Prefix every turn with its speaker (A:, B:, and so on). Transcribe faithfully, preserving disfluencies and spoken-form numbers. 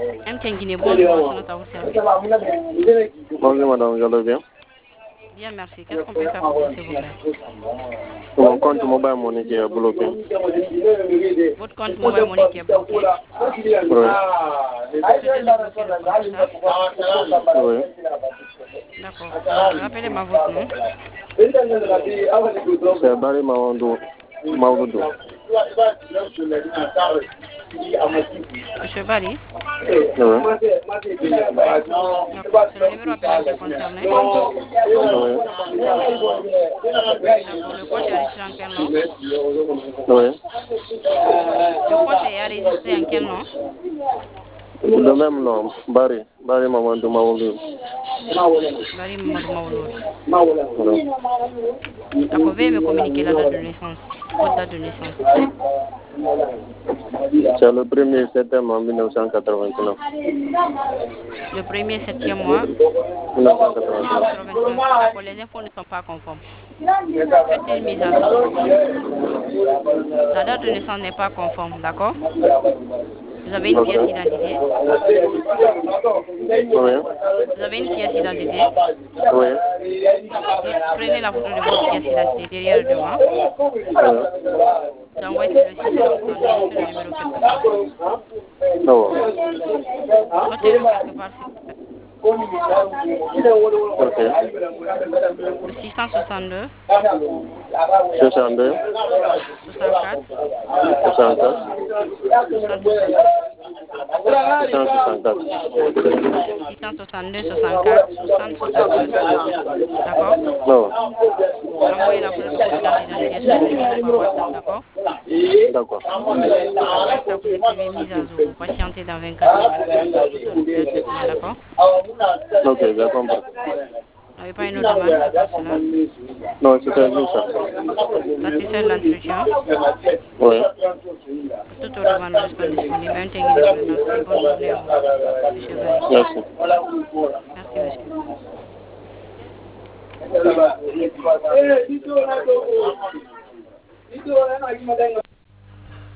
A: M T N Guinée, bonjour, je suis à votre service.
B: Bonjour madame, vous allez bien?
A: Bien, merci. Qu'est-ce qu'on peut faire pour vous, s'il vous plaît?
B: Mon compte mobile money qui est bloqué.
A: Votre compte mobile money qui est bloqué?
B: Oui.
A: Souhaitez débloquer le compte, c'est ça?
B: Oui.
A: D'accord. Euh, Rappelez-moi votre nom.
B: C'est Barry Maoundou. Maoundou.
A: Monsieur Bali?
B: Oui.
A: D'accord. C'est le numéro appelé concerné?
B: Oui.
A: D'accord. Le compte est enregistré en quel nom?
B: Oui.
A: Le compte est enregistré en quel nom?
B: Le même nom, Barry. Barry Maoundou Maoundou.
A: Bali Mamadou Mawloud.
B: Oui.
A: D'accord. Veuillez me communiquer la date de naissance. Votre date de naissance.
B: C'est le premier septembre mille neuf cent quatre-vingt-neuf.
A: Le premier septième mois
B: mille neuf cent quatre-vingt-neuf.
A: quatre-vingt-neuf. D'accord. Les infos ne sont pas conformes. Faites une mise à jour. La date de naissance n'est pas conforme. D'accord? Vous avez une pièce d'identité?
B: Oui.
A: Vous avez une pièce d'identité?
B: Oui.
A: Donc, prenez la photo de votre pièce d'identité derrière devant. Vous envoyez sur le six cent soixante-deux. Notez le numéro quelque part.
B: Oh.
A: Notez-le quelque part, s'il vous plaît.
B: Ok.
A: Le six cent soixante-deux.
B: soixante-deux.
A: soixante-quatre.
B: soixante-quatre.
A: soixante-sept.
B: cent soixante-quatre.
A: six cent soixante-deux, soixante-quatre, soixante, soixante-sept. D'accord?
B: Non.
A: Envoyez la photo de votre carte d'identité sur ce numéro par WhatsApp. D'accord?
B: D'accord.
A: Après ça, vous écrivez mise à jour. Vous patientez dans vingt-quatre heures. Le traitement. D'accord?
B: Ok, j'ai compris.
A: Vous n'avez pas une autre demande à part cela?
B: Non, c'était juste ça.
A: Satisfait de l'entretien?
B: Oui.
A: Toutes aux demandes nous sont disponibles. M T N Guinée vous remercie. Bonne journée à vous, monsieur Barry.
B: Merci.
A: Merci, monsieur.